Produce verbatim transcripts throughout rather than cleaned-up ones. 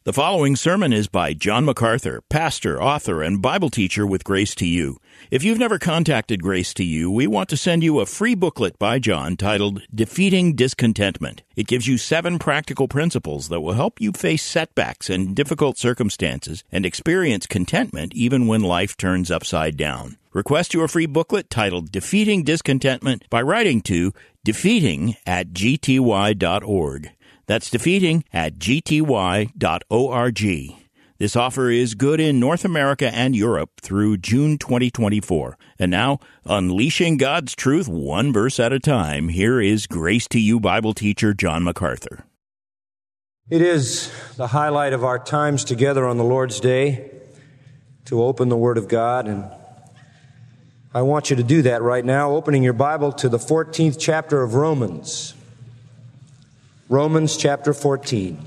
The following sermon is by John MacArthur, pastor, author, and Bible teacher with Grace to You. If you've never contacted Grace to You, we want to send you a free booklet by John titled Defeating Discontentment. It gives you seven practical principles that will help you face setbacks and difficult circumstances and experience contentment even when life turns upside down. Request your free booklet titled Defeating Discontentment by writing to defeating at g t y dot org. That's defeating at g t y dot org. This offer is good in North America and Europe through June twenty twenty-four. And now, unleashing God's truth one verse at a time, here is Grace to You Bible teacher John MacArthur. It is the highlight of our times together on the Lord's Day to open the Word of God, and I want you to do that right now, opening your Bible to the fourteenth chapter of Romans. Romans chapter fourteen.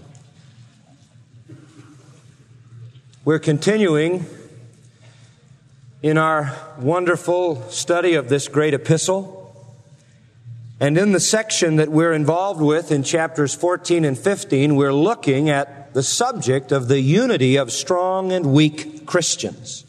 We're continuing in our wonderful study of this great epistle. And in the section that we're involved with in chapters fourteen and fifteen, we're looking at the subject of the unity of strong and weak Christians.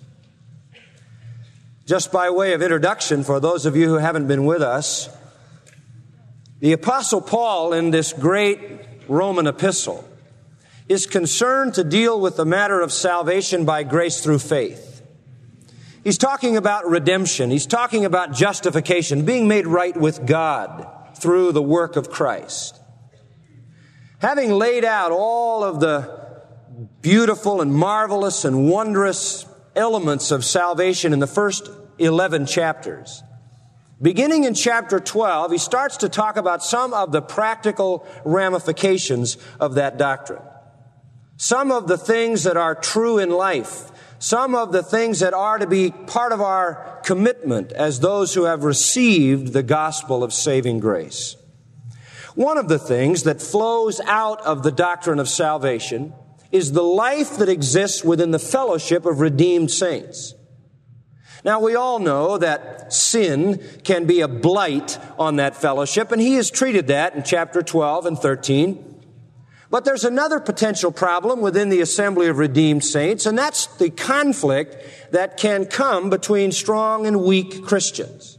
Just by way of introduction, for those of you who haven't been with us, the Apostle Paul in this great Roman epistle is concerned to deal with the matter of salvation by grace through faith. He's talking about redemption. He's talking about justification, being made right with God through the work of Christ. Having laid out all of the beautiful and marvelous and wondrous elements of salvation in the first eleven chapters, beginning in chapter twelve, he starts to talk about some of the practical ramifications of that doctrine. Some of the things that are true in life. Some of the things that are to be part of our commitment as those who have received the gospel of saving grace. One of the things that flows out of the doctrine of salvation is the life that exists within the fellowship of redeemed saints. Now, we all know that sin can be a blight on that fellowship, and he has treated that in chapter twelve and thirteen. But there's another potential problem within the assembly of redeemed saints, and that's the conflict that can come between strong and weak Christians.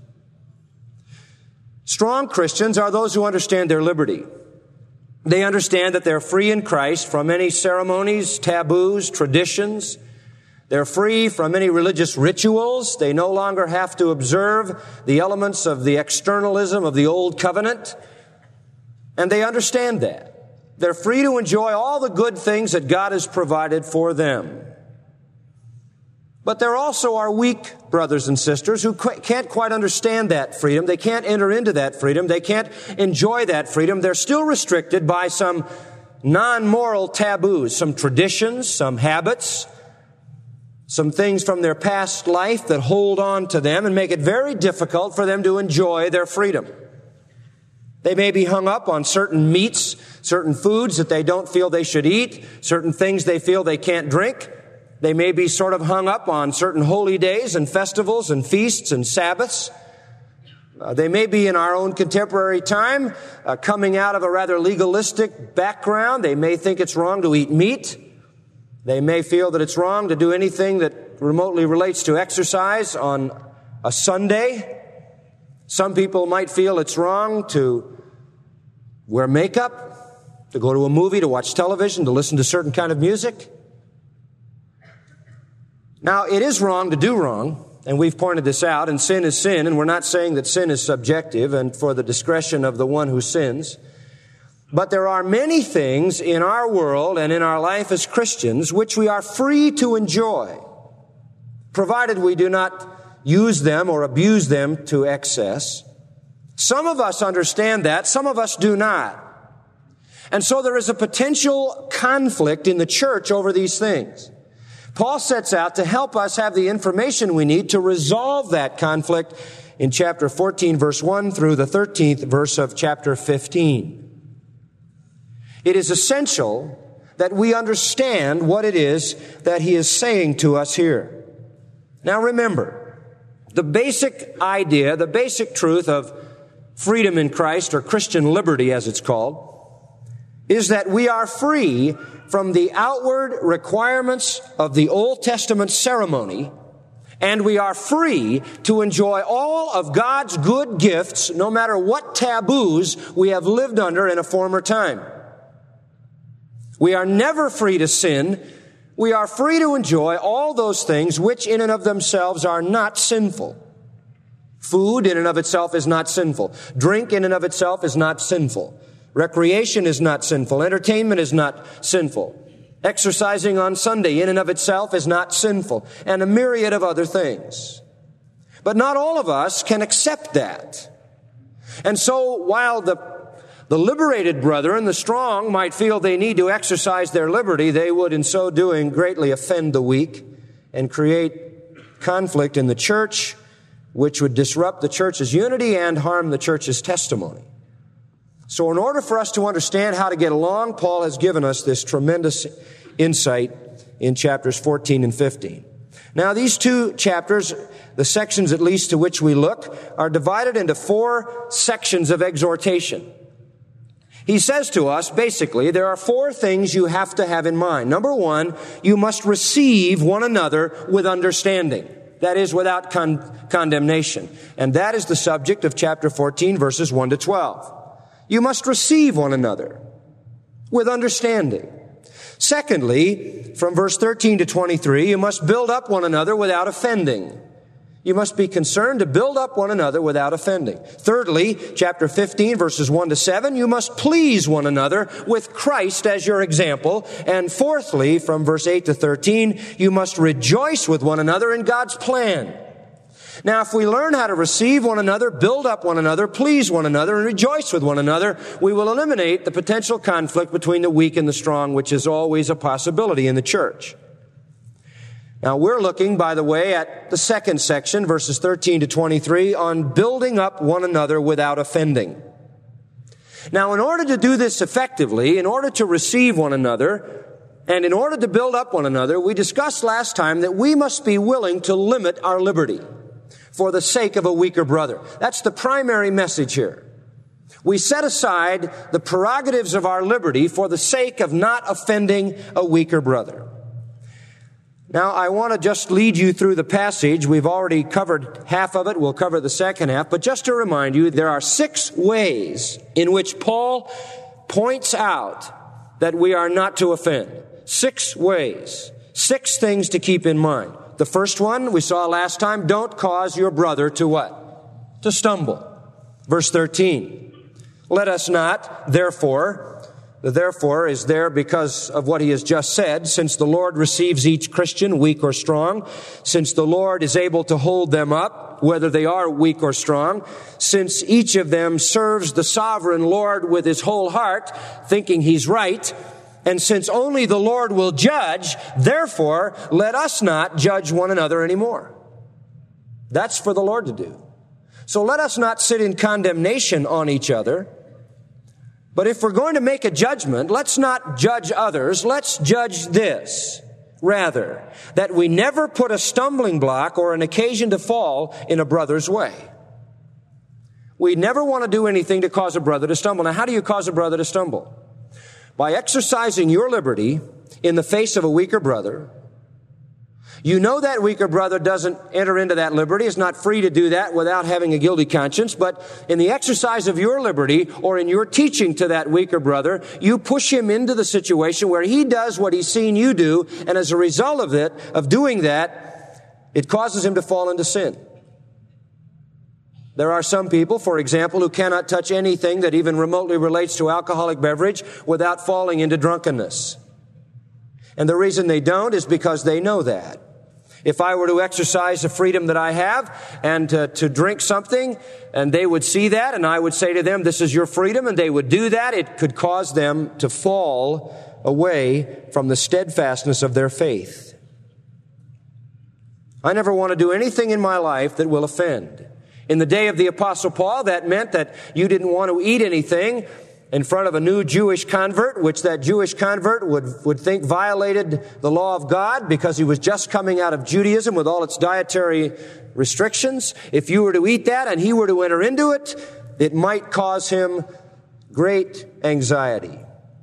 Strong Christians are those who understand their liberty. They understand that they're free in Christ from any ceremonies, taboos, traditions. They're free from any religious rituals. They no longer have to observe the elements of the externalism of the old covenant. And they understand that. They're free to enjoy all the good things that God has provided for them. But there also are weak brothers and sisters who can't quite understand that freedom. They can't enter into that freedom. They can't enjoy that freedom. They're still restricted by some non-moral taboos, some traditions, some habits, some things from their past life that hold on to them and make it very difficult for them to enjoy their freedom. They may be hung up on certain meats, certain foods that they don't feel they should eat, certain things they feel they can't drink. They may be sort of hung up on certain holy days and festivals and feasts and Sabbaths. Uh, they may be in our own contemporary time, uh, coming out of a rather legalistic background. They may think it's wrong to eat meat. They may feel that it's wrong to do anything that remotely relates to exercise on a Sunday. Some people might feel it's wrong to wear makeup, to go to a movie, to watch television, to listen to certain kind of music. Now, it is wrong to do wrong, and we've pointed this out, and sin is sin, and we're not saying that sin is subjective and for the discretion of the one who sins. But there are many things in our world and in our life as Christians which we are free to enjoy, provided we do not use them or abuse them to excess. Some of us understand that, some of us do not. And so there is a potential conflict in the church over these things. Paul sets out to help us have the information we need to resolve that conflict in chapter fourteen, verse one through the thirteenth verse of chapter fifteen. It is essential that we understand what it is that he is saying to us here. Now remember, the basic idea, the basic truth of freedom in Christ, or Christian liberty as it's called, is that we are free from the outward requirements of the Old Testament ceremony, and we are free to enjoy all of God's good gifts, no matter what taboos we have lived under in a former time. We are never free to sin. We are free to enjoy all those things which in and of themselves are not sinful. Food in and of itself is not sinful. Drink in and of itself is not sinful. Recreation is not sinful. Entertainment is not sinful. Exercising on Sunday in and of itself is not sinful. And a myriad of other things. But not all of us can accept that. And so while the, the liberated brethren, the strong, might feel they need to exercise their liberty, they would in so doing greatly offend the weak and create conflict in the church, which would disrupt the church's unity and harm the church's testimony. So in order for us to understand how to get along, Paul has given us this tremendous insight in chapters fourteen and fifteen. Now, these two chapters, the sections at least to which we look, are divided into four sections of exhortation. He says to us, basically, there are four things you have to have in mind. Number one, you must receive one another with understanding. That is, without con- condemnation. And that is the subject of chapter fourteen, verses one to twelve. You must receive one another with understanding. Secondly, from verse thirteen to twenty-three, you must build up one another without offending. You must be concerned to build up one another without offending. Thirdly, chapter fifteen, verses one to seven, you must please one another with Christ as your example. And fourthly, from verse eight to thirteen, you must rejoice with one another in God's plan. Now, if we learn how to receive one another, build up one another, please one another, and rejoice with one another, we will eliminate the potential conflict between the weak and the strong, which is always a possibility in the church. Now, we're looking, by the way, at the second section, verses thirteen to twenty-three, on building up one another without offending. Now, in order to do this effectively, in order to receive one another, and in order to build up one another, we discussed last time that we must be willing to limit our liberty for the sake of a weaker brother. That's the primary message here. We set aside the prerogatives of our liberty for the sake of not offending a weaker brother. Now, I want to just lead you through the passage. We've already covered half of it. We'll cover the second half. But just to remind you, there are six ways in which Paul points out that we are not to offend. Six ways. Six things to keep in mind. The first one we saw last time, don't cause your brother to what? To stumble. Verse thirteen. Let us not, therefore, the therefore is there because of what he has just said, since the Lord receives each Christian, weak or strong, since the Lord is able to hold them up, whether they are weak or strong, since each of them serves the sovereign Lord with his whole heart, thinking he's right, and since only the Lord will judge, therefore, let us not judge one another anymore. That's for the Lord to do. So let us not sit in condemnation on each other. But if we're going to make a judgment, let's not judge others. Let's judge this. Rather, that we never put a stumbling block or an occasion to fall in a brother's way. We never want to do anything to cause a brother to stumble. Now, how do you cause a brother to stumble? By exercising your liberty in the face of a weaker brother. You know that weaker brother doesn't enter into that liberty, is not free to do that without having a guilty conscience, but in the exercise of your liberty or in your teaching to that weaker brother, you push him into the situation where he does what he's seen you do, and as a result of it, of doing that, it causes him to fall into sin. There are some people, for example, who cannot touch anything that even remotely relates to alcoholic beverage without falling into drunkenness. And the reason they don't is because they know that. If I were to exercise the freedom that I have and to, to drink something, and they would see that, and I would say to them, this is your freedom, and they would do that, it could cause them to fall away from the steadfastness of their faith. I never want to do anything in my life that will offend. In the day of the Apostle Paul, that meant that you didn't want to eat anything in front of a new Jewish convert, which that Jewish convert would, would think violated the law of God because he was just coming out of Judaism with all its dietary restrictions. If you were to eat that and he were to enter into it, it might cause him great anxiety.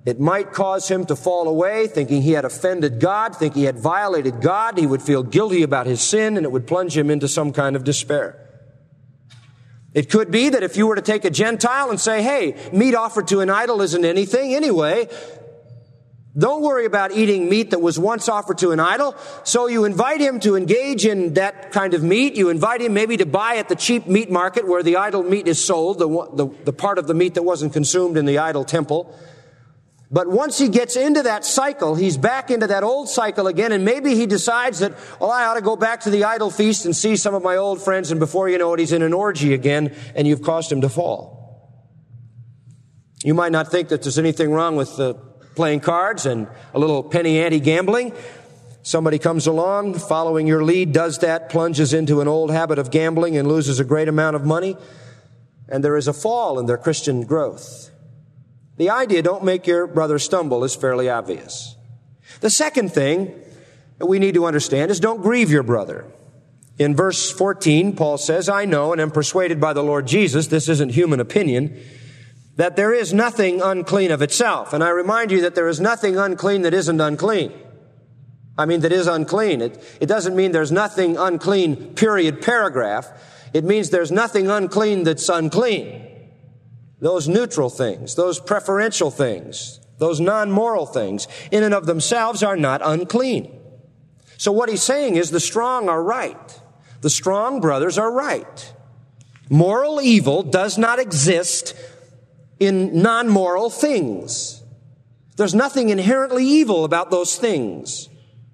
It might cause him to fall away, thinking he had offended God, thinking he had violated God. He would feel guilty about his sin, and it would plunge him into some kind of despair. It could be that if you were to take a Gentile and say, hey, meat offered to an idol isn't anything anyway, don't worry about eating meat that was once offered to an idol. So you invite him to engage in that kind of meat. You invite him maybe to buy at the cheap meat market where the idol meat is sold, the, the, the part of the meat that wasn't consumed in the idol temple. But once he gets into that cycle, he's back into that old cycle again, and maybe he decides that, well, I ought to go back to the idol feast and see some of my old friends, and before you know it, he's in an orgy again, and you've caused him to fall. You might not think that there's anything wrong with uh, playing cards and a little penny ante gambling. Somebody comes along, following your lead, does that, plunges into an old habit of gambling and loses a great amount of money, and there is a fall in their Christian growth. The idea, don't make your brother stumble, is fairly obvious. The second thing that we need to understand is don't grieve your brother. In verse fourteen, Paul says, I know and am persuaded by the Lord Jesus, this isn't human opinion, that there is nothing unclean of itself. And I remind you that there is nothing unclean that isn't unclean. I mean, that is unclean. It, it doesn't mean there's nothing unclean, period, paragraph. It means there's nothing unclean that's unclean. Those neutral things, those preferential things, those non-moral things, in and of themselves are not unclean. So what he's saying is the strong are right. The strong brothers are right. Moral evil does not exist in non-moral things. There's nothing inherently evil about those things.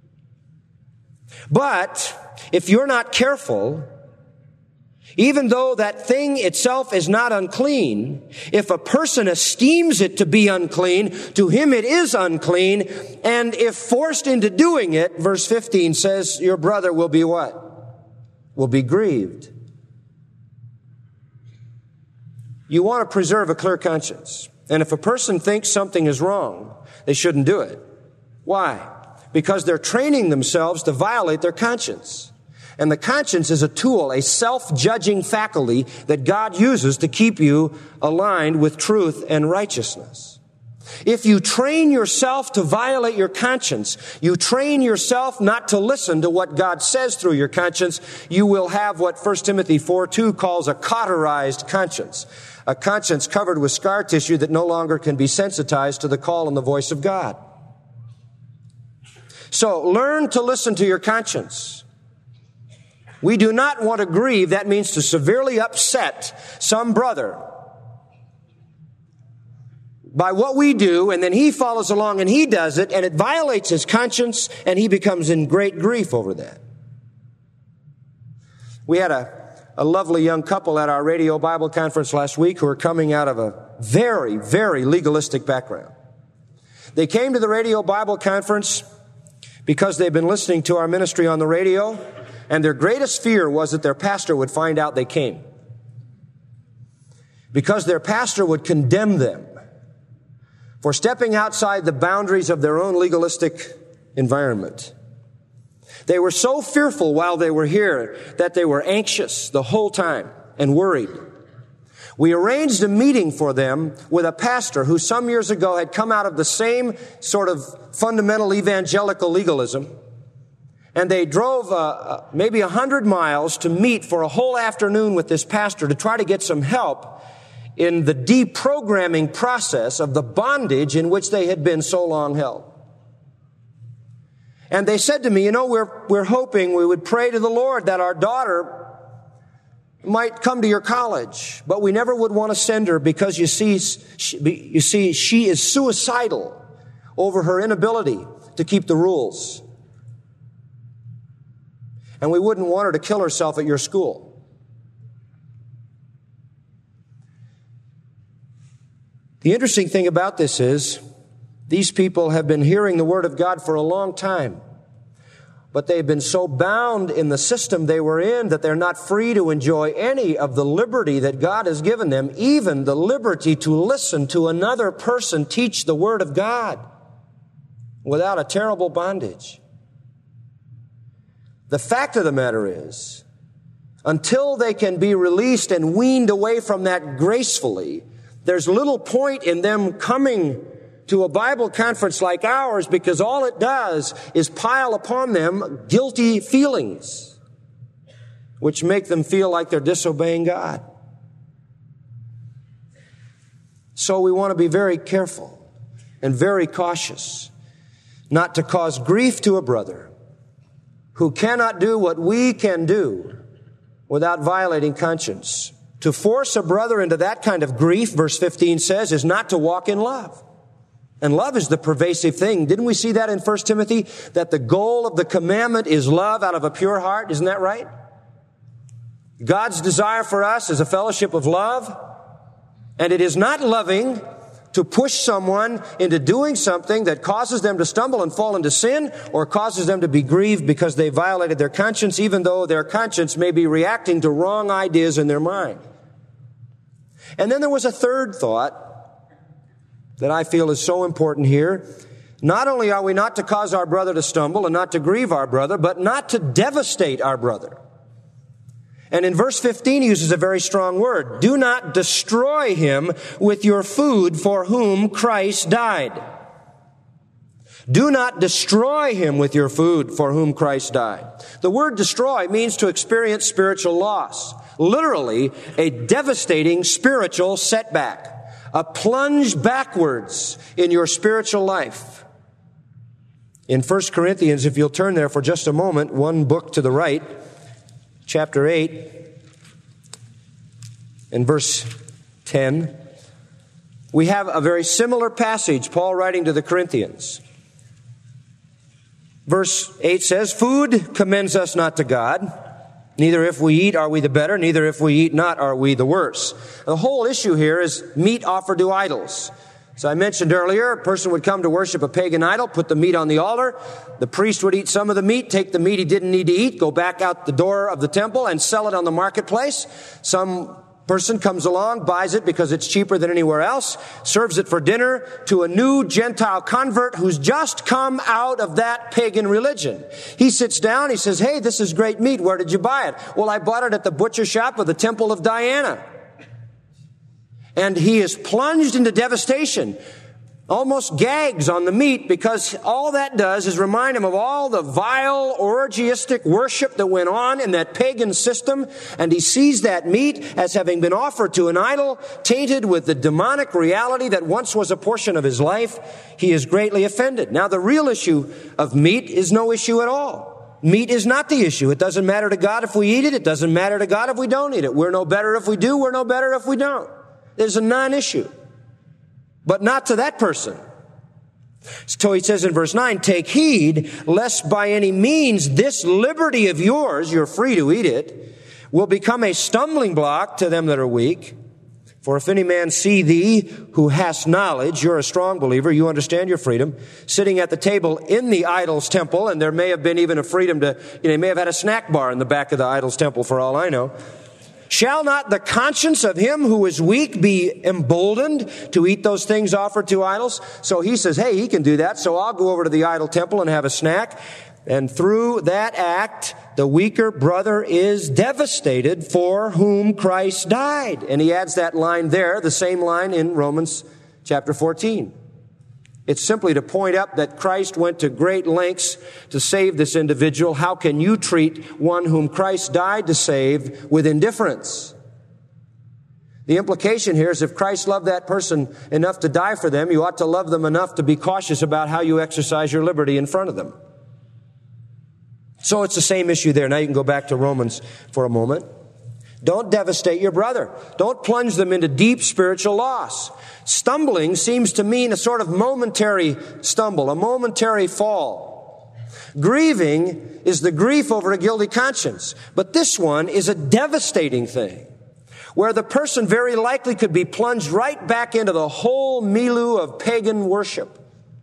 But if you're not careful, even though that thing itself is not unclean, if a person esteems it to be unclean, to him it is unclean, and if forced into doing it, verse fifteen says, your brother will be what? Will be grieved. You want to preserve a clear conscience. And if a person thinks something is wrong, they shouldn't do it. Why? Because they're training themselves to violate their conscience. And the conscience is a tool, a self-judging faculty that God uses to keep you aligned with truth and righteousness. If you train yourself to violate your conscience, you train yourself not to listen to what God says through your conscience, you will have what First Timothy four two calls a cauterized conscience. A conscience covered with scar tissue that no longer can be sensitized to the call and the voice of God. So learn to listen to your conscience. We do not want to grieve. That means to severely upset some brother by what we do, and then he follows along and he does it, and it violates his conscience, and he becomes in great grief over that. We had a, a lovely young couple at our radio Bible conference last week who are coming out of a very, very legalistic background. They came to the radio Bible conference because they've been listening to our ministry on the radio, and their greatest fear was that their pastor would find out they came. Because their pastor would condemn them for stepping outside the boundaries of their own legalistic environment. They were so fearful while they were here that they were anxious the whole time and worried. We arranged a meeting for them with a pastor who some years ago had come out of the same sort of fundamental evangelical legalism. And they drove uh, maybe a hundred miles to meet for a whole afternoon with this pastor to try to get some help in the deprogramming process of the bondage in which they had been so long held. And they said to me, you know, we're, we're hoping we would pray to the Lord that our daughter might come to your college, but we never would want to send her because you see, she, you see, she is suicidal over her inability to keep the rules. And we wouldn't want her to kill herself at your school. The interesting thing about this is these people have been hearing the Word of God for a long time, but they've been so bound in the system they were in that they're not free to enjoy any of the liberty that God has given them, even the liberty to listen to another person teach the Word of God without a terrible bondage. The fact of the matter is, until they can be released and weaned away from that gracefully, there's little point in them coming to a Bible conference like ours because all it does is pile upon them guilty feelings, which make them feel like they're disobeying God. So we want to be very careful and very cautious not to cause grief to a brother who cannot do what we can do without violating conscience. To force a brother into that kind of grief, verse fifteen says, is not to walk in love. And love is the pervasive thing. Didn't we see that in First Timothy? That the goal of the commandment is love out of a pure heart. Isn't that right? God's desire for us is a fellowship of love. And it is not loving to push someone into doing something that causes them to stumble and fall into sin or causes them to be grieved because they violated their conscience, even though their conscience may be reacting to wrong ideas in their mind. And then there was a third thought that I feel is so important here. Not only are we not to cause our brother to stumble and not to grieve our brother, but not to devastate our brother. And in verse fifteen, he uses a very strong word. Do not destroy him with your food for whom Christ died. Do not destroy him with your food for whom Christ died. The word destroy means to experience spiritual loss. Literally, a devastating spiritual setback. A plunge backwards in your spiritual life. In First Corinthians, if you'll turn there for just a moment, one book to the right, chapter eight, and verse ten, we have a very similar passage, Paul writing to the Corinthians. Verse eight says, food commends us not to God. Neither if we eat are we the better, neither if we eat not are we the worse. The whole issue here is meat offered to idols. As I mentioned earlier, a person would come to worship a pagan idol, put the meat on the altar. The priest would eat some of the meat, take the meat he didn't need to eat, go back out the door of the temple and sell it on the marketplace. Some person comes along, buys it because it's cheaper than anywhere else, serves it for dinner to a new Gentile convert who's just come out of that pagan religion. He sits down, he says, hey, this is great meat. Where did you buy it? Well, I bought it at the butcher shop of the Temple of Diana. And he is plunged into devastation, almost gags on the meat, because all that does is remind him of all the vile, orgiastic worship that went on in that pagan system, and he sees that meat as having been offered to an idol, tainted with the demonic reality that once was a portion of his life. He is greatly offended. Now, the real issue of meat is no issue at all. Meat is not the issue. It doesn't matter to God if we eat it. It doesn't matter to God if we don't eat it. We're no better if we do. We're no better if we don't. There's a non-issue. But not to that person. So he says in verse nine, take heed lest by any means this liberty of yours, you're free to eat it, will become a stumbling block to them that are weak. For if any man see thee who hast knowledge, you're a strong believer, you understand your freedom, sitting at the table in the idol's temple, and there may have been even a freedom to, you know, he may have had a snack bar in the back of the idol's temple for all I know. Shall not the conscience of him who is weak be emboldened to eat those things offered to idols? So he says, hey, he can do that, so I'll go over to the idol temple and have a snack. And through that act, the weaker brother is devastated for whom Christ died. And he adds that line there, the same line in Romans chapter fourteen. It's simply to point out that Christ went to great lengths to save this individual. How can you treat one whom Christ died to save with indifference? The implication here is if Christ loved that person enough to die for them, you ought to love them enough to be cautious about how you exercise your liberty in front of them. So it's the same issue there. Now you can go back to Romans for a moment. Don't devastate your brother. Don't plunge them into deep spiritual loss. Stumbling seems to mean a sort of momentary stumble, a momentary fall. Grieving is the grief over a guilty conscience. But this one is a devastating thing, where the person very likely could be plunged right back into the whole milieu of pagan worship.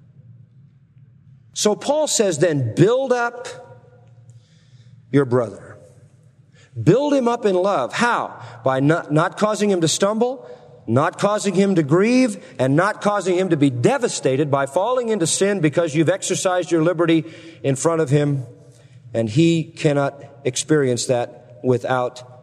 So Paul says then, build up your brother. Build him up in love. How? By not, not causing him to stumble, not causing him to grieve, and not causing him to be devastated by falling into sin because you've exercised your liberty in front of him, and he cannot experience that without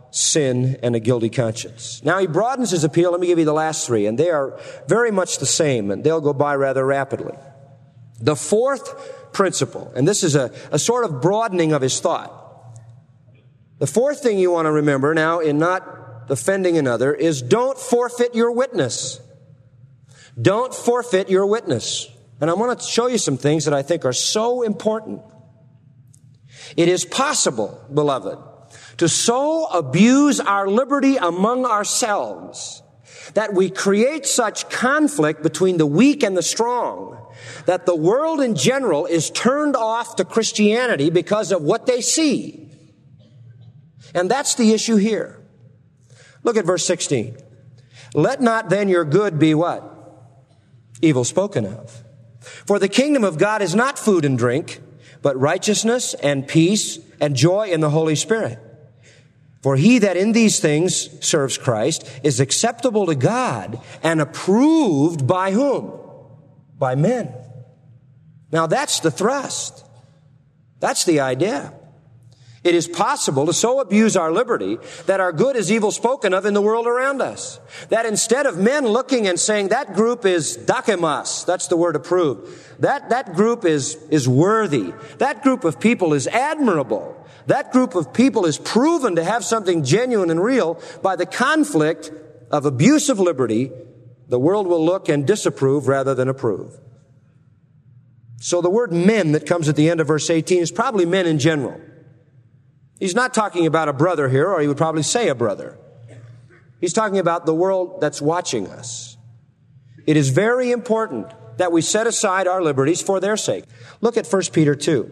sin and a guilty conscience. Now he broadens his appeal. Let me give you the last three, and they are very much the same, and they'll go by rather rapidly. The fourth principle, and this is a, a sort of broadening of his thought. The fourth thing you want to remember now in not offending another is don't forfeit your witness. Don't forfeit your witness. And I want to show you some things that I think are so important. It is possible, beloved, to so abuse our liberty among ourselves that we create such conflict between the weak and the strong that the world in general is turned off to Christianity because of what they see. And that's the issue here. Look at verse sixteen. Let not then your good be what? Evil spoken of. For the kingdom of God is not food and drink, but righteousness and peace and joy in the Holy Spirit. For he that in these things serves Christ is acceptable to God and approved by whom? By men. Now that's the thrust. That's the idea. It is possible to so abuse our liberty that our good is evil spoken of in the world around us. That instead of men looking and saying that group is dakimas, that's the word approved, that, that group is, is worthy. That group of people is admirable. That group of people is proven to have something genuine and real by the conflict of abuse of liberty. The world will look and disapprove rather than approve. So the word men that comes at the end of verse eighteen is probably men in general. He's not talking about a brother here, or he would probably say a brother. He's talking about the world that's watching us. It is very important that we set aside our liberties for their sake. Look at First Peter two.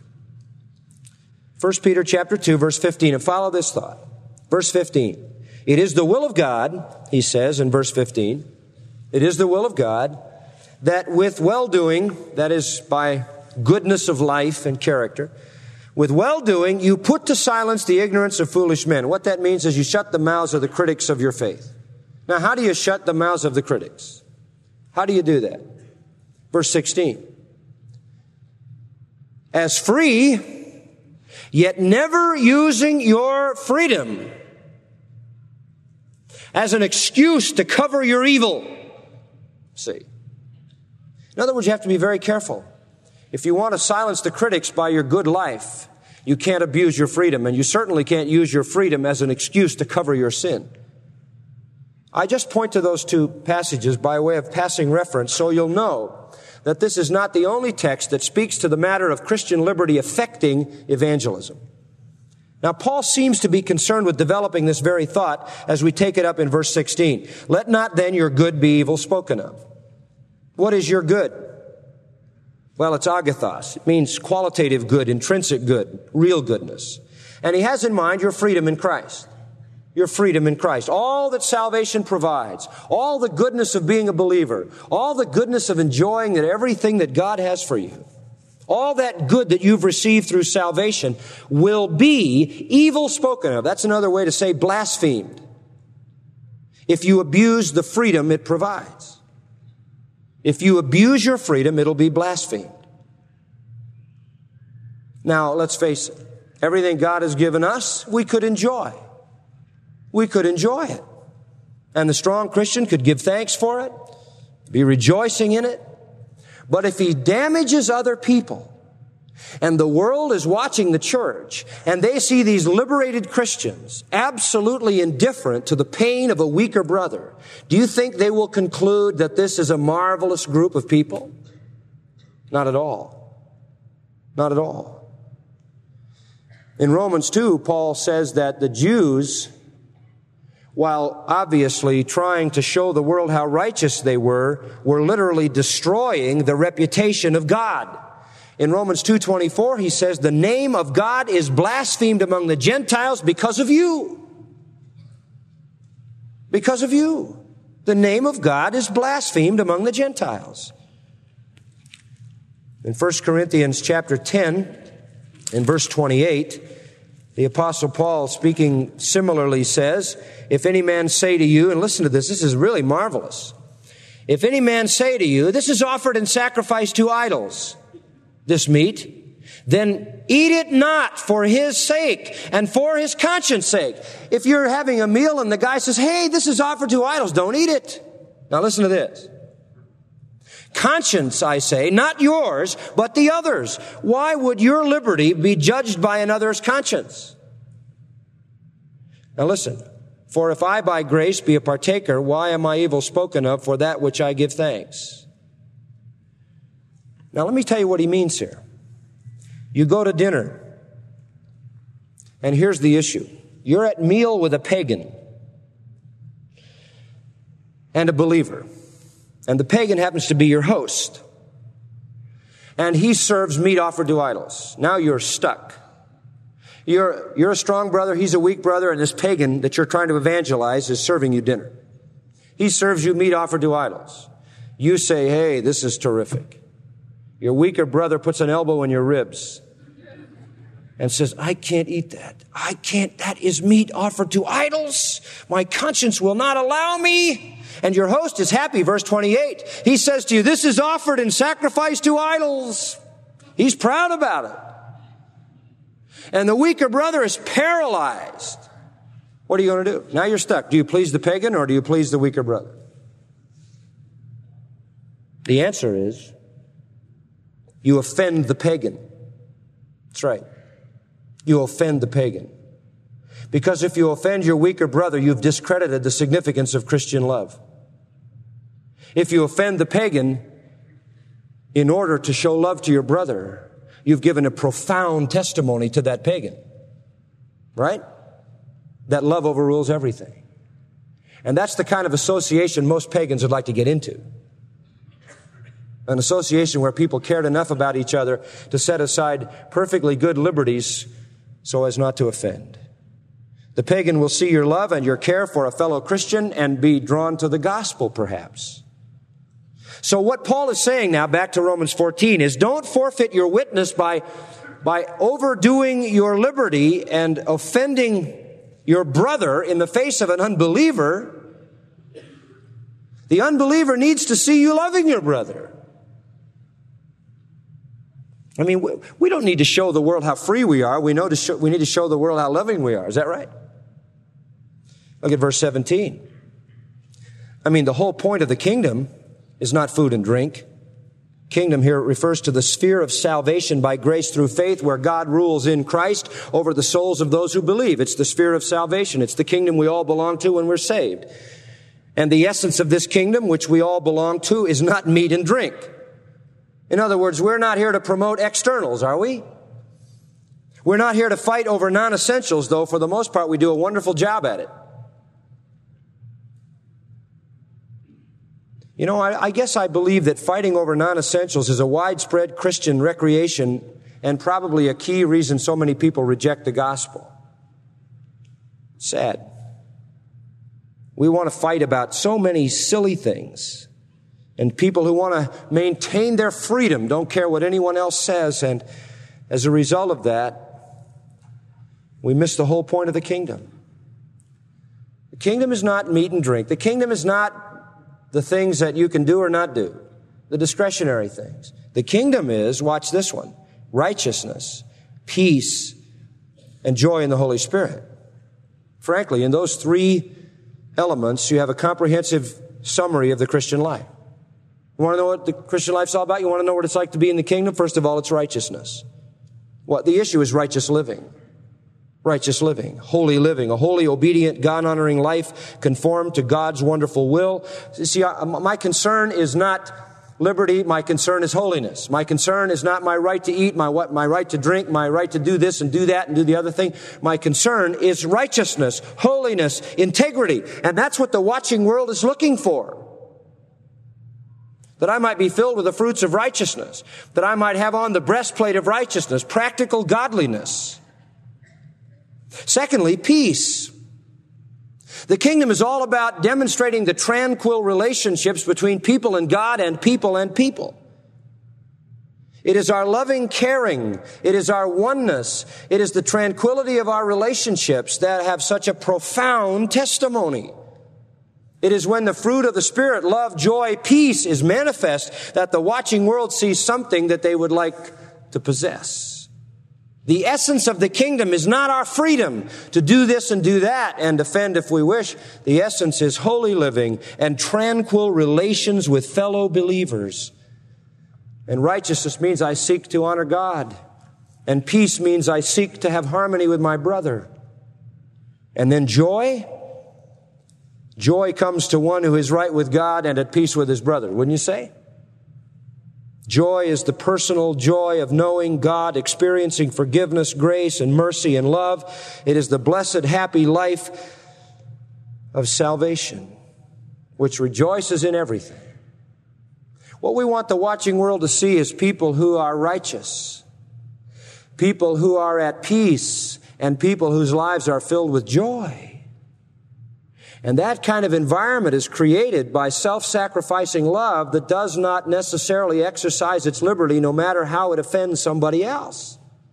First Peter chapter two, verse fifteen, and follow this thought. Verse fifteen. It is the will of God, he says in verse fifteen, it is the will of God that with well-doing, that is by goodness of life and character, with well-doing, you put to silence the ignorance of foolish men. What that means is you shut the mouths of the critics of your faith. Now, how do you shut the mouths of the critics? How do you do that? Verse sixteen. As free, yet never using your freedom as an excuse to cover your evil. See? In other words, you have to be very careful. If you want to silence the critics by your good life, you can't abuse your freedom, and you certainly can't use your freedom as an excuse to cover your sin. I just point to those two passages by way of passing reference so you'll know that this is not the only text that speaks to the matter of Christian liberty affecting evangelism. Now, Paul seems to be concerned with developing this very thought as we take it up in verse sixteen. Let not then your good be evil spoken of. What is your good? Well, it's agathos. It means qualitative good, intrinsic good, real goodness. And he has in mind your freedom in Christ. Your freedom in Christ. All that salvation provides. All the goodness of being a believer. All the goodness of enjoying that everything that God has for you. All that good that you've received through salvation will be evil spoken of. That's another way to say blasphemed. If you abuse the freedom it provides. If you abuse your freedom, it'll be blasphemed. Now, let's face it. Everything God has given us, we could enjoy. We could enjoy it. And the strong Christian could give thanks for it, be rejoicing in it. But if he damages other people, and the world is watching the church, and they see these liberated Christians absolutely indifferent to the pain of a weaker brother, do you think they will conclude that this is a marvelous group of people? Not at all. Not at all. In Romans two, Paul says that the Jews, while obviously trying to show the world how righteous they were, were literally destroying the reputation of God. In Romans two twenty-four, he says, the name of God is blasphemed among the Gentiles because of you. Because of you. The name of God is blasphemed among the Gentiles. In First Corinthians chapter ten, in verse twenty-eight, the Apostle Paul, speaking similarly, says, if any man say to you, and listen to this, this is really marvelous. If any man say to you, this is offered in sacrifice to idols, this meat, then eat it not for his sake and for his conscience sake. If you're having a meal and the guy says, hey, this is offered to idols, don't eat it. Now listen to this. Conscience, I say, not yours, but the other's. Why would your liberty be judged by another's conscience? Now listen. For if I by grace be a partaker, why am I evil spoken of for that which I give thanks? Now let me tell you what he means here. You go to dinner, and here's the issue. You're at meal with a pagan and a believer, and the pagan happens to be your host, and he serves meat offered to idols. Now you're stuck. You're, you're a strong brother, he's a weak brother, and this pagan that you're trying to evangelize is serving you dinner. He serves you meat offered to idols. You say, hey, this is terrific. Your weaker brother puts an elbow in your ribs and says, I can't eat that. I can't, that is meat offered to idols. My conscience will not allow me. And your host is happy, verse twenty-eight. He says to you, this is offered in sacrifice to idols. He's proud about it. And the weaker brother is paralyzed. What are you going to do? Now you're stuck. Do you please the pagan or do you please the weaker brother? The answer is you offend the pagan. That's right. You offend the pagan. Because if you offend your weaker brother, you've discredited the significance of Christian love. If you offend the pagan in order to show love to your brother, you've given a profound testimony to that pagan. Right? That love overrules everything. And that's the kind of association most pagans would like to get into. An association where people cared enough about each other to set aside perfectly good liberties so as not to offend. The pagan will see your love and your care for a fellow Christian and be drawn to the gospel, perhaps. So what Paul is saying now, back to Romans fourteen, is don't forfeit your witness by, by overdoing your liberty and offending your brother in the face of an unbeliever. The unbeliever needs to see you loving your brother. I mean, we, we don't need to show the world how free we are. We know to show, we need to show the world how loving we are. Is that right? Look at verse seventeen. I mean, the whole point of the kingdom is not food and drink. Kingdom here refers to the sphere of salvation by grace through faith, where God rules in Christ over the souls of those who believe. It's the sphere of salvation. It's the kingdom we all belong to when we're saved. And the essence of this kingdom, which we all belong to, is not meat and drink. In other words, we're not here to promote externals, are we? We're not here to fight over non-essentials, though for the most part we do a wonderful job at it. You know, I, I guess I believe that fighting over non-essentials is a widespread Christian recreation and probably a key reason so many people reject the gospel. Sad. We want to fight about so many silly things. And people who want to maintain their freedom don't care what anyone else says. And as a result of that, we miss the whole point of the kingdom. The kingdom is not meat and drink. The kingdom is not the things that you can do or not do, the discretionary things. The kingdom is, watch this one, righteousness, peace, and joy in the Holy Spirit. Frankly, in those three elements, you have a comprehensive summary of the Christian life. You want to know what the Christian life's all about? You want to know what it's like to be in the kingdom? First of all, it's righteousness. What the issue is righteous living. Righteous living, holy living, a holy, obedient, God-honoring life conformed to God's wonderful will. See, my concern is not liberty. My concern is holiness. My concern is not my right to eat, my what, my right to drink, my right to do this and do that and do the other thing. My concern is righteousness, holiness, integrity. And that's what the watching world is looking for. That I might be filled with the fruits of righteousness. That I might have on the breastplate of righteousness, practical godliness. Secondly, peace. The kingdom is all about demonstrating the tranquil relationships between people and God and people and people. It is our loving caring. It is our oneness. It is the tranquility of our relationships that have such a profound testimony. It is when the fruit of the Spirit, love, joy, peace, is manifest that the watching world sees something that they would like to possess. The essence of the kingdom is not our freedom to do this and do that and offend if we wish. The essence is holy living and tranquil relations with fellow believers. And righteousness means I seek to honor God. And peace means I seek to have harmony with my brother. And then joy? Joy comes to one who is right with God and at peace with his brother, wouldn't you say? Joy is the personal joy of knowing God, experiencing forgiveness, grace, and mercy and love. It is the blessed, happy life of salvation, which rejoices in everything. What we want the watching world to see is people who are righteous, people who are at peace, and people whose lives are filled with joy. And that kind of environment is created by self-sacrificing love that does not necessarily exercise its liberty no matter how it offends somebody else.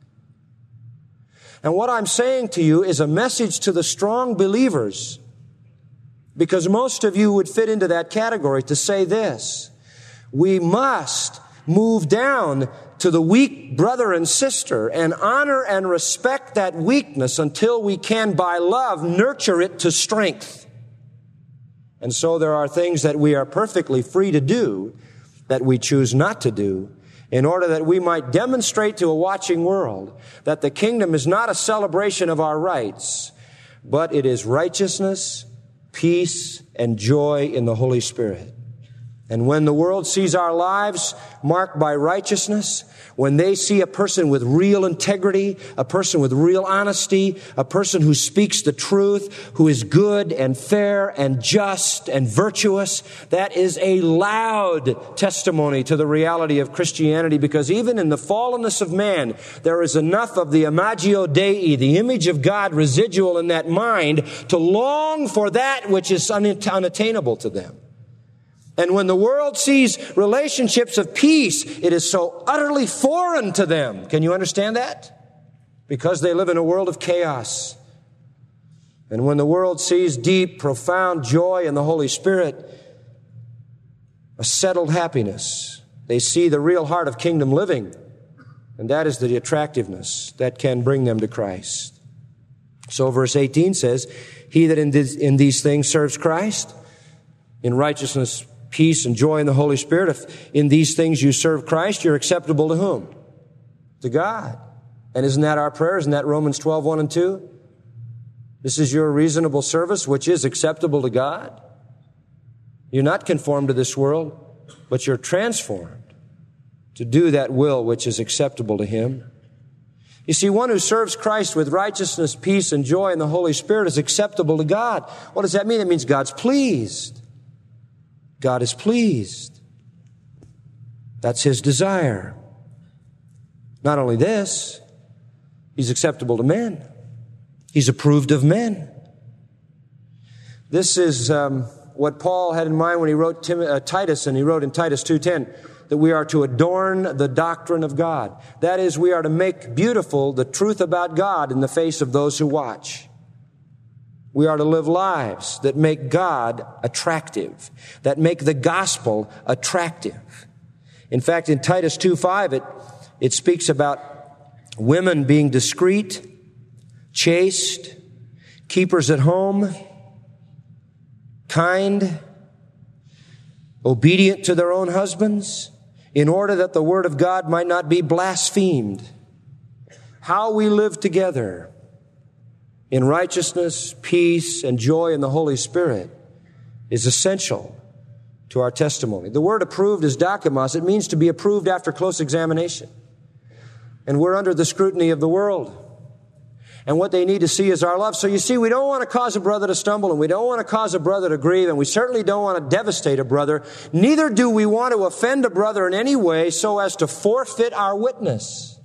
And what I'm saying to you is a message to the strong believers, because most of you would fit into that category, to say this: we must move down to the weak brother and sister and honor and respect that weakness until we can, by love, nurture it to strength. And so there are things that we are perfectly free to do that we choose not to do, in order that we might demonstrate to a watching world that the kingdom is not a celebration of our rights, but it is righteousness, peace, and joy in the Holy Spirit. And when the world sees our lives marked by righteousness, when they see a person with real integrity, a person with real honesty, a person who speaks the truth, who is good and fair and just and virtuous, that is a loud testimony to the reality of Christianity, because even in the fallenness of man, there is enough of the Imago Dei, the image of God, residual in that mind to long for that which is unattainable to them. And when the world sees relationships of peace, it is so utterly foreign to them. Can you understand that? Because they live in a world of chaos. And when the world sees deep, profound joy in the Holy Spirit, a settled happiness, they see the real heart of kingdom living. And that is the attractiveness that can bring them to Christ. So verse eighteen says, he that in, this, in these things serves Christ, in righteousness, peace, and joy in the Holy Spirit. If in these things you serve Christ, you're acceptable to whom? To God. And isn't that our prayer? Isn't that Romans twelve, one and two? This is your reasonable service, which is acceptable to God. You're not conformed to this world, but you're transformed to do that will which is acceptable to Him. You see, one who serves Christ with righteousness, peace, and joy in the Holy Spirit is acceptable to God. What does that mean? It means God's pleased. God is pleased. That's His desire. Not only this, He's acceptable to men. He's approved of men. This is um, what Paul had in mind when he wrote Tim, uh, Titus, and he wrote in Titus two ten, that we are to adorn the doctrine of God. That is, we are to make beautiful the truth about God in the face of those who watch. We are to live lives that make God attractive, that make the gospel attractive. In fact, in Titus two five, it, it speaks about women being discreet, chaste, keepers at home, kind, obedient to their own husbands, in order that the word of God might not be blasphemed. How we live together in righteousness, peace, and joy in the Holy Spirit is essential to our testimony. The word approved is dokimos. It means to be approved after close examination. And we're under the scrutiny of the world. And what they need to see is our love. So you see, we don't want to cause a brother to stumble, and we don't want to cause a brother to grieve, and we certainly don't want to devastate a brother. Neither do we want to offend a brother in any way so as to forfeit our witness.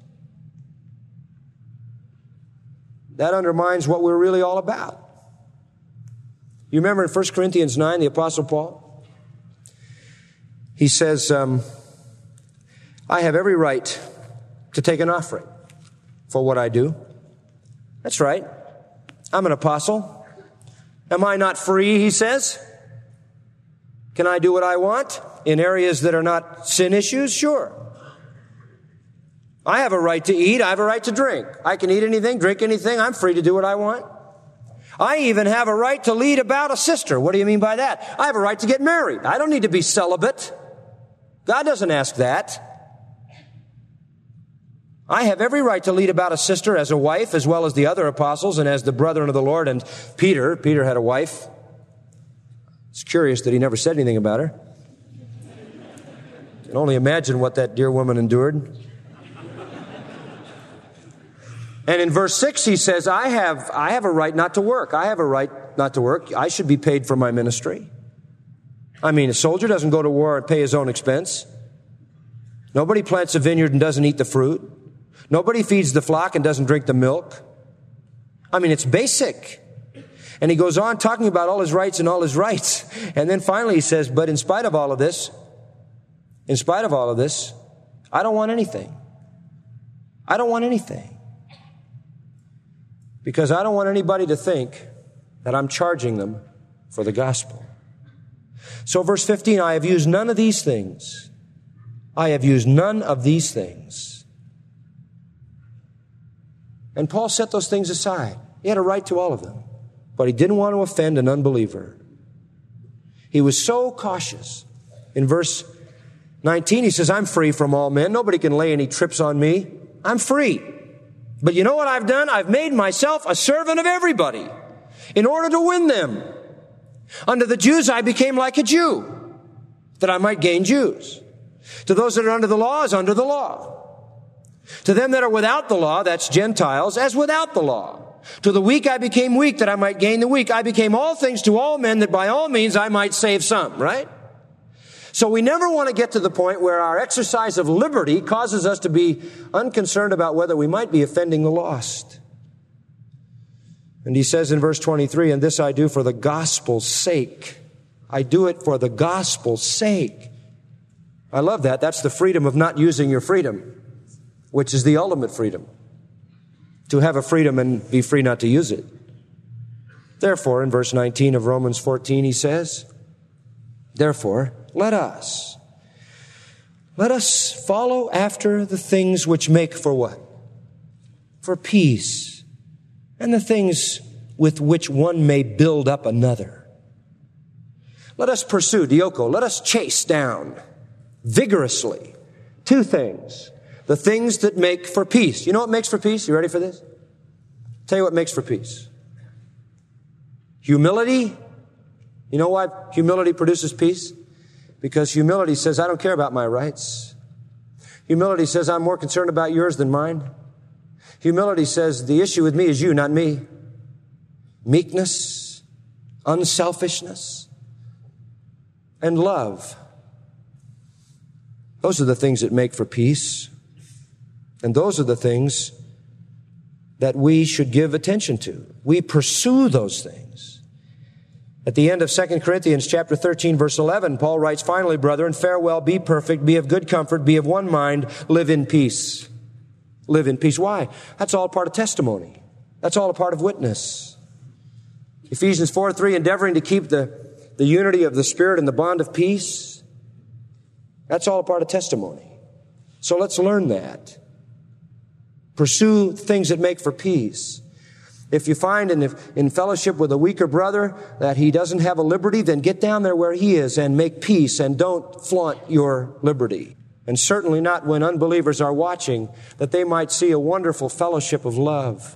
That undermines what we're really all about. You remember in First Corinthians nine, the Apostle Paul? He says, um, I have every right to take an offering for what I do. That's right. I'm an apostle. Am I not free, he says? Can I do what I want in areas that are not sin issues? Sure. I have a right to eat. I have a right to drink. I can eat anything, drink anything. I'm free to do what I want. I even have a right to lead about a sister. What do you mean by that? I have a right to get married. I don't need to be celibate. God doesn't ask that. I have every right to lead about a sister as a wife, as well as the other apostles and as the brethren of the Lord. And Peter, Peter had a wife. It's curious that he never said anything about her. You can only imagine what that dear woman endured. And in verse six, he says, I have, I have a right not to work. I have a right not to work. I should be paid for my ministry. I mean, a soldier doesn't go to war and pay his own expense. Nobody plants a vineyard and doesn't eat the fruit. Nobody feeds the flock and doesn't drink the milk. I mean, it's basic. And he goes on talking about all his rights and all his rights. And then finally he says, but in spite of all of this, in spite of all of this, I don't want anything. I don't want anything. Because I don't want anybody to think that I'm charging them for the gospel. So verse fifteen, I have used none of these things. I have used none of these things. And Paul set those things aside. He had a right to all of them. But he didn't want to offend an unbeliever. He was so cautious. In verse nineteen, he says, I'm free from all men. Nobody can lay any trips on me. I'm free. But you know what I've done? I've made myself a servant of everybody in order to win them. Unto the Jews I became like a Jew, that I might gain Jews. To those that are under the law, as under the law. To them that are without the law, that's Gentiles, as without the law. To the weak I became weak, that I might gain the weak. I became all things to all men, that by all means I might save some, right? So we never want to get to the point where our exercise of liberty causes us to be unconcerned about whether we might be offending the lost. And he says in verse twenty-three, and this I do for the gospel's sake. I do it for the gospel's sake. I love that. That's the freedom of not using your freedom, which is the ultimate freedom. To have a freedom and be free not to use it. Therefore, in verse nineteen of Romans fourteen, he says, therefore, let us, let us follow after the things which make for what? For peace, and the things with which one may build up another. Let us pursue, dioko, let us chase down vigorously two things. The things that make for peace. You know what makes for peace? You ready for this? I'll tell you what makes for peace. Humility. You know why humility produces peace? Because humility says, I don't care about my rights. Humility says, I'm more concerned about yours than mine. Humility says, the issue with me is you, not me. Meekness, unselfishness, and love. Those are the things that make for peace. And those are the things that we should give attention to. We pursue those things. At the end of Second Corinthians chapter thirteen, verse eleven, Paul writes, finally, brethren, farewell, be perfect, be of good comfort, be of one mind, live in peace. Live in peace. Why? That's all part of testimony. That's all a part of witness. Ephesians four three, endeavoring to keep the, the unity of the Spirit and the bond of peace. That's all a part of testimony. So let's learn that. Pursue things that make for peace. If you find in, in fellowship with a weaker brother that he doesn't have a liberty, then get down there where he is and make peace and don't flaunt your liberty. And certainly not when unbelievers are watching, that they might see a wonderful fellowship of love.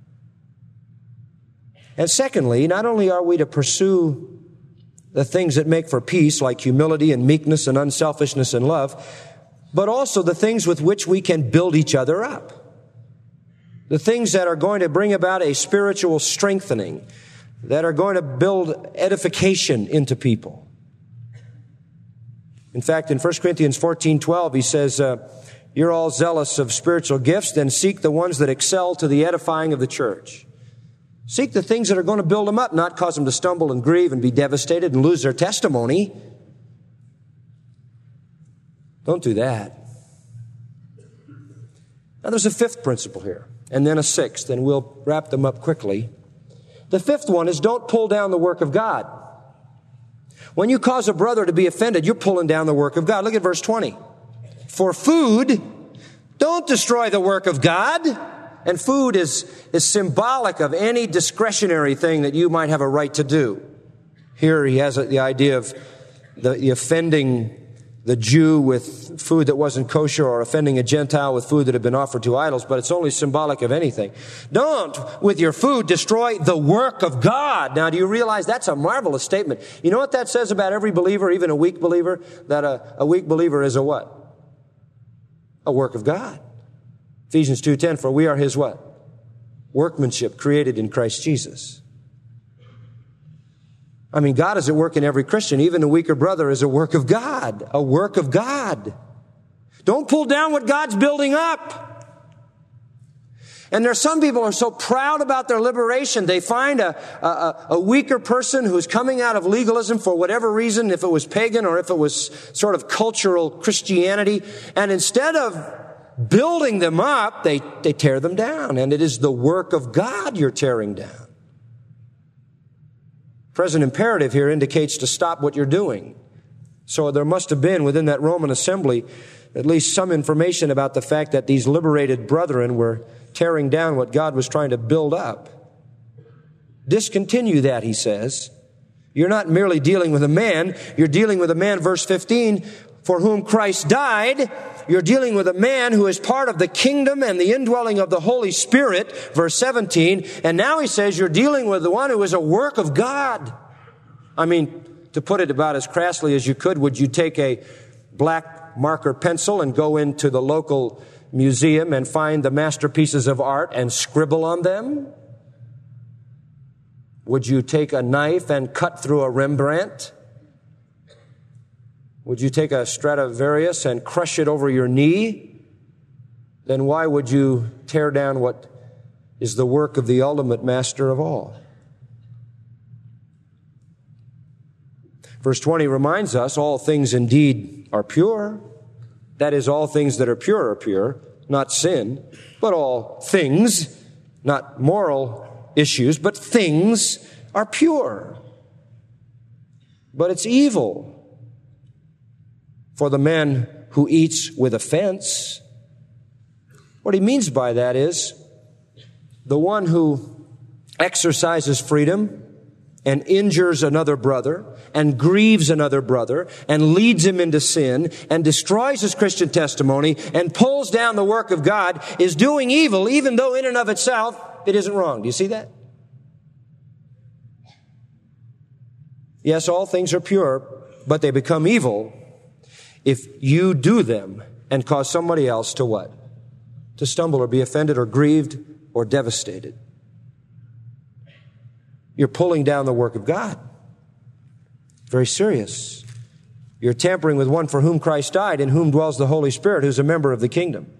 And secondly, not only are we to pursue the things that make for peace, like humility and meekness and unselfishness and love, but also the things with which we can build each other up. The things that are going to bring about a spiritual strengthening, that are going to build edification into people. In fact, in First Corinthians fourteen twelve, he says, uh, you're all zealous of spiritual gifts, then seek the ones that excel to the edifying of the church. Seek the things that are going to build them up, not cause them to stumble and grieve and be devastated and lose their testimony. Don't do that. Now, there's a fifth principle here, and then a sixth, and we'll wrap them up quickly. The fifth one is don't pull down the work of God. When you cause a brother to be offended, you're pulling down the work of God. Look at verse twenty. For food, Don't destroy the work of God. And food is, is symbolic of any discretionary thing that you might have a right to do. Here he has the idea of the, the offending the Jew with food that wasn't kosher, or offending a Gentile with food that had been offered to idols, but it's only symbolic of anything. Don't, with your food, destroy the work of God. Now, do you realize that's a marvelous statement? You know what that says about every believer, even a weak believer? That a, a weak believer is a what? A work of God. Ephesians two ten, for we are His what? Workmanship, created in Christ Jesus. I mean, God is at work in every Christian. Even the weaker brother is a work of God. A work of God. Don't pull down what God's building up. And there are some people who are so proud about their liberation, they find a, a, a weaker person who's coming out of legalism for whatever reason, if it was pagan or if it was sort of cultural Christianity, and instead of building them up, they, they tear them down. And it is the work of God you're tearing down. Present imperative here indicates to stop what you're doing. So there must have been within that Roman assembly at least some information about the fact that these liberated brethren were tearing down what God was trying to build up. Discontinue that, he says. You're not merely dealing with a man. You're dealing with a man, verse fifteen, for whom Christ died. You're dealing with a man who is part of the kingdom and the indwelling of the Holy Spirit, verse seventeen. And now he says you're dealing with the one who is a work of God. I mean, to put it about as crassly as you could, would you take a black marker pencil and go into the local museum and find the masterpieces of art and scribble on them? Would you take a knife and cut through a Rembrandt? Would you take a Stradivarius and crush it over your knee? Then why would you tear down what is the work of the ultimate master of all? Verse twenty reminds us, all things indeed are pure. That is, all things that are pure are pure, not sin, but all things, not moral issues, but things are pure. But it's evil for the man who eats with offense. What he means by that is the one who exercises freedom and injures another brother and grieves another brother and leads him into sin and destroys his Christian testimony and pulls down the work of God is doing evil, even though in and of itself it isn't wrong. Do you see that? Yes, all things are pure, but they become evil if you do them and cause somebody else to what? To stumble or be offended or grieved or devastated. You're pulling down the work of God. Very serious. You're tampering with one for whom Christ died, in whom dwells the Holy Spirit, who's a member of the kingdom.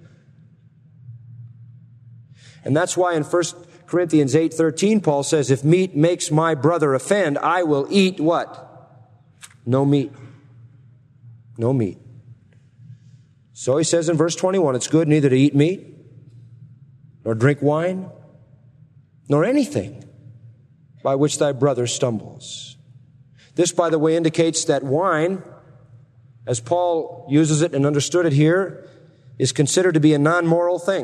And that's why in First Corinthians eight thirteen, Paul says, if meat makes my brother offend, I will eat what? No meat. No meat. So he says in verse twenty-one, it's good neither to eat meat, nor drink wine, nor anything by which thy brother stumbles. This, by the way, indicates that wine, as Paul uses it and understood it here, is considered to be a non-moral thing.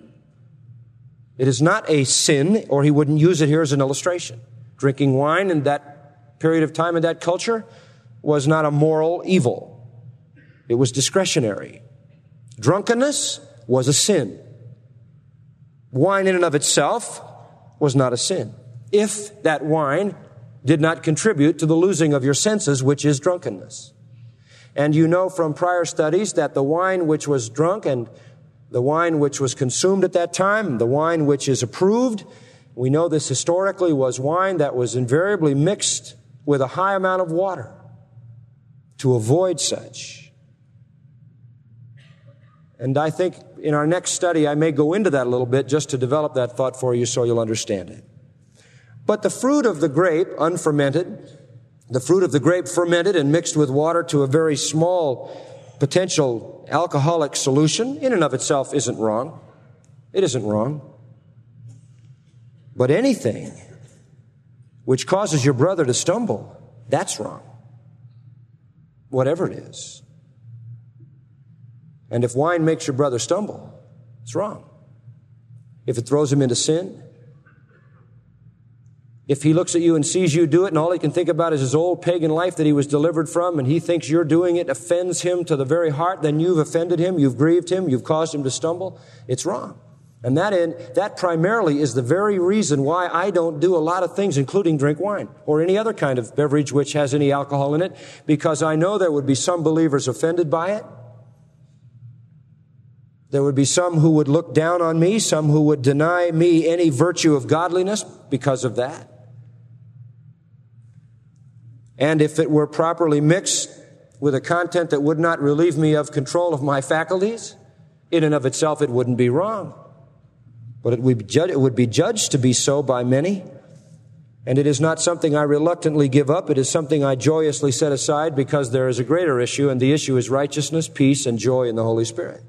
It is not a sin, or he wouldn't use it here as an illustration. Drinking wine in that period of time in that culture was not a moral evil. It was discretionary. Drunkenness was a sin. Wine in and of itself was not a sin, if that wine did not contribute to the losing of your senses, which is drunkenness. And you know from prior studies that the wine which was drunk and the wine which was consumed at that time, the wine which is approved, we know this historically was wine that was invariably mixed with a high amount of water to avoid such. And I think in our next study I may go into that a little bit just to develop that thought for you so you'll understand it. But the fruit of the grape, unfermented, the fruit of the grape fermented and mixed with water to a very small potential alcoholic solution, in and of itself isn't wrong. It isn't wrong. But anything which causes your brother to stumble, that's wrong. Whatever it is. And if wine makes your brother stumble, It's wrong. If it throws him into sin, if he looks at you and sees you do it and all he can think about is his old pagan life that he was delivered from and he thinks you're doing it offends him to the very heart, then you've offended him, you've grieved him, you've caused him to stumble. It's wrong. And that in, that primarily is the very reason why I don't do a lot of things, including drink wine or any other kind of beverage which has any alcohol in it, because I know there would be some believers offended by it. There would be some who would look down on me, some who would deny me any virtue of godliness because of that. And if it were properly mixed with a content that would not relieve me of control of my faculties, in and of itself it wouldn't be wrong. But it would be judged, it would be judged to be so by many. And it is not something I reluctantly give up. It is something I joyously set aside because there is a greater issue, and the issue is righteousness, peace, and joy in the Holy Spirit.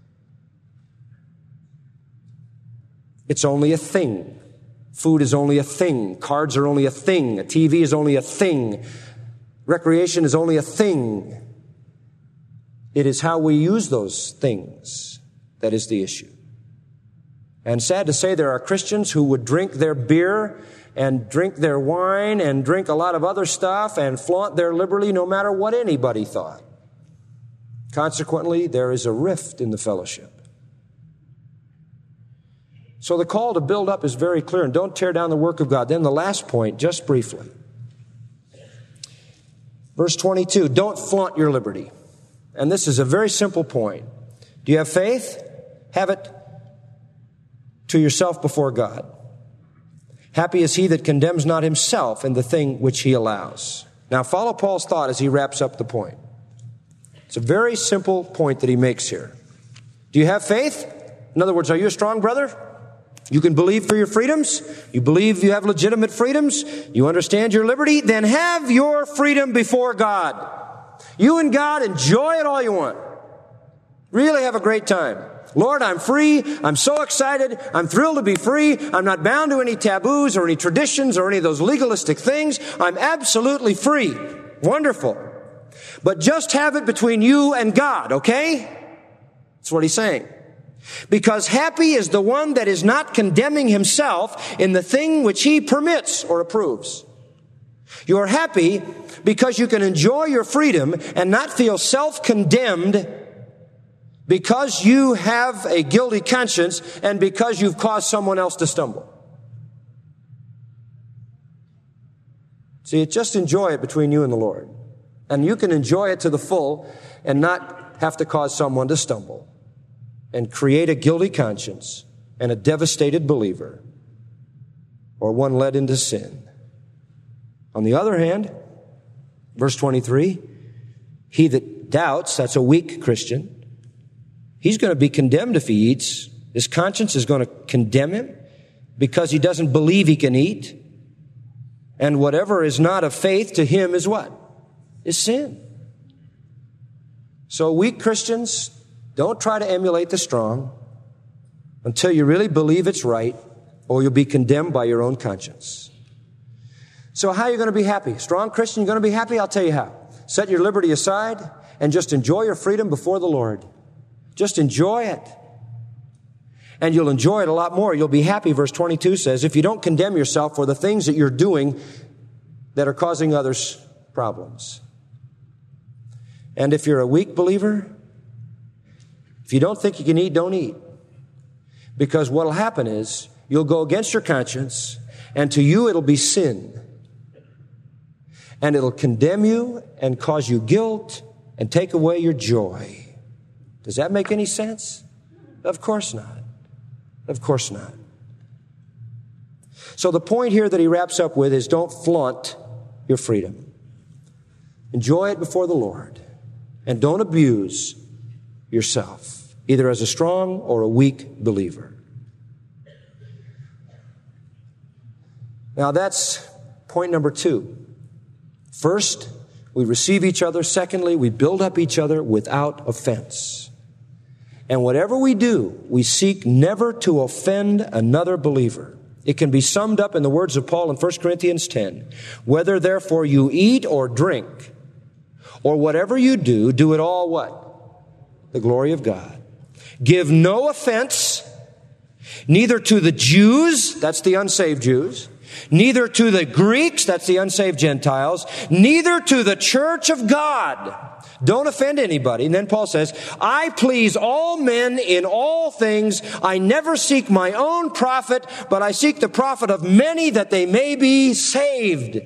It's only a thing. Food is only a thing. Cards are only a thing. A T V is only a thing. Recreation is only a thing. It is how we use those things that is the issue. And sad to say, there are Christians who would drink their beer and drink their wine and drink a lot of other stuff and flaunt their liberty no matter what anybody thought. Consequently, there is a rift in the fellowship. So the call to build up is very clear, and don't tear down the work of God. Then the last point, just briefly. Verse twenty-two, don't flaunt your liberty. And this is a very simple point. Do you have faith? Have it to yourself before God. Happy is he that condemns not himself in the thing which he allows. Now follow Paul's thought as he wraps up the point. It's a very simple point that he makes here. Do you have faith? In other words, are you a strong brother? You can believe for your freedoms. You believe you have legitimate freedoms. You understand your liberty. Then have your freedom before God. You and God, enjoy it all you want. Really have a great time. Lord, I'm free. I'm so excited. I'm thrilled to be free. I'm not bound to any taboos or any traditions or any of those legalistic things. I'm absolutely free. Wonderful. But just have it between you and God, okay? That's what he's saying. Because happy is the one that is not condemning himself in the thing which he permits or approves. You're happy because you can enjoy your freedom and not feel self-condemned because you have a guilty conscience and because you've caused someone else to stumble. See, just enjoy it between you and the Lord. And you can enjoy it to the full and not have to cause someone to stumble and create a guilty conscience and a devastated believer or one led into sin. On the other hand, verse twenty-three, he that doubts, that's a weak Christian, he's going to be condemned if he eats. His conscience is going to condemn him because he doesn't believe he can eat. And whatever is not of faith to him is what? Is sin. So weak Christians, don't try to emulate the strong until you really believe it's right, or you'll be condemned by your own conscience. So how are you going to be happy? Strong Christian, you're going to be happy? I'll tell you how. Set your liberty aside and just enjoy your freedom before the Lord. Just enjoy it. And you'll enjoy it a lot more. You'll be happy, verse twenty-two says, if you don't condemn yourself for the things that you're doing that are causing others problems. And if you're a weak believer, if you don't think you can eat, don't eat. Because what will happen is you'll go against your conscience, and to you it'll be sin. And it'll condemn you and cause you guilt and take away your joy. Does that make any sense? Of course not. Of course not. So the point here that he wraps up with is don't flaunt your freedom. Enjoy it before the Lord. And don't abuse yourself, either as a strong or a weak believer. Now that's point number two. First, we receive each other. Secondly, we build up each other without offense. And whatever we do, we seek never to offend another believer. It can be summed up in the words of Paul in First Corinthians ten. Whether therefore you eat or drink, or whatever you do, do it all what? The glory of God. Give no offense, neither to the Jews, that's the unsaved Jews, neither to the Greeks, that's the unsaved Gentiles, neither to the church of God. Don't offend anybody. And then Paul says, I please all men in all things. I never seek my own profit, but I seek the profit of many that they may be saved.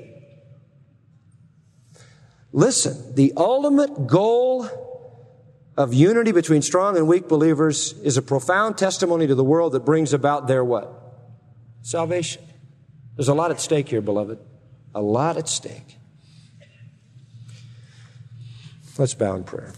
Listen, the ultimate goal of unity between strong and weak believers is a profound testimony to the world that brings about their what? Salvation. There's a lot at stake here, beloved. A lot at stake. Let's bow in prayer.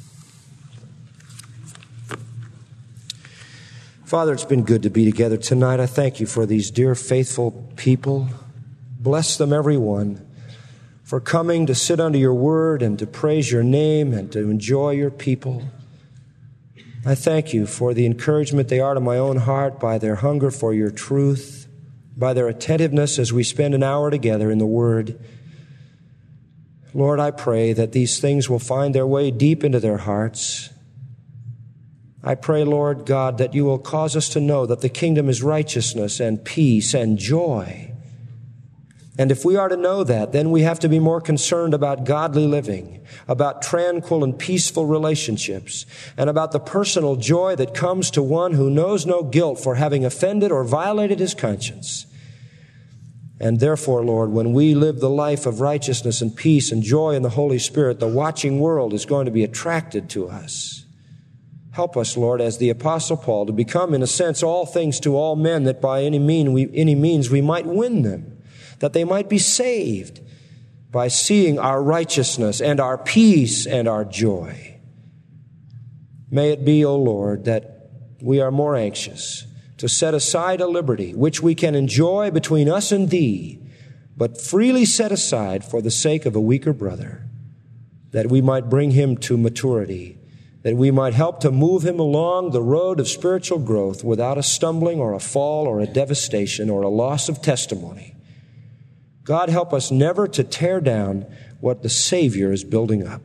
Father, it's been good to be together tonight. I thank you for these dear, faithful people. Bless them, every one, for coming to sit under your word and to praise your name and to enjoy your people. I thank you for the encouragement they are to my own heart by their hunger for your truth, by their attentiveness as we spend an hour together in the word. Lord, I pray that these things will find their way deep into their hearts. I pray, Lord God, that you will cause us to know that the kingdom is righteousness and peace and joy. And if we are to know that, then we have to be more concerned about godly living, about tranquil and peaceful relationships, and about the personal joy that comes to one who knows no guilt for having offended or violated his conscience. And therefore, Lord, when we live the life of righteousness and peace and joy in the Holy Spirit, the watching world is going to be attracted to us. Help us, Lord, as the Apostle Paul, to become, in a sense, all things to all men, that by any mean we, any means we might win them, that they might be saved by seeing our righteousness and our peace and our joy. May it be, O Lord, that we are more anxious to set aside a liberty which we can enjoy between us and thee, but freely set aside for the sake of a weaker brother, that we might bring him to maturity, that we might help to move him along the road of spiritual growth without a stumbling or a fall or a devastation or a loss of testimony. God, help us never to tear down what the Savior is building up.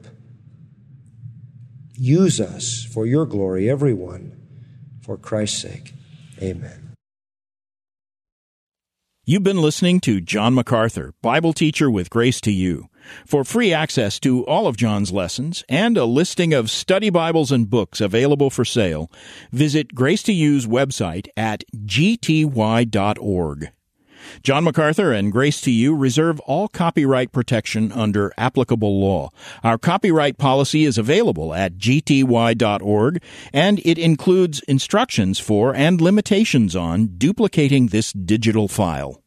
Use us for your glory, everyone, for Christ's sake. Amen. You've been listening to John MacArthur, Bible teacher with Grace to You. For free access to all of John's lessons and a listing of study Bibles and books available for sale, visit Grace to You's website at g t y dot org. John MacArthur and Grace to You reserve all copyright protection under applicable law. Our copyright policy is available at g t y dot org, and it includes instructions for and limitations on duplicating this digital file.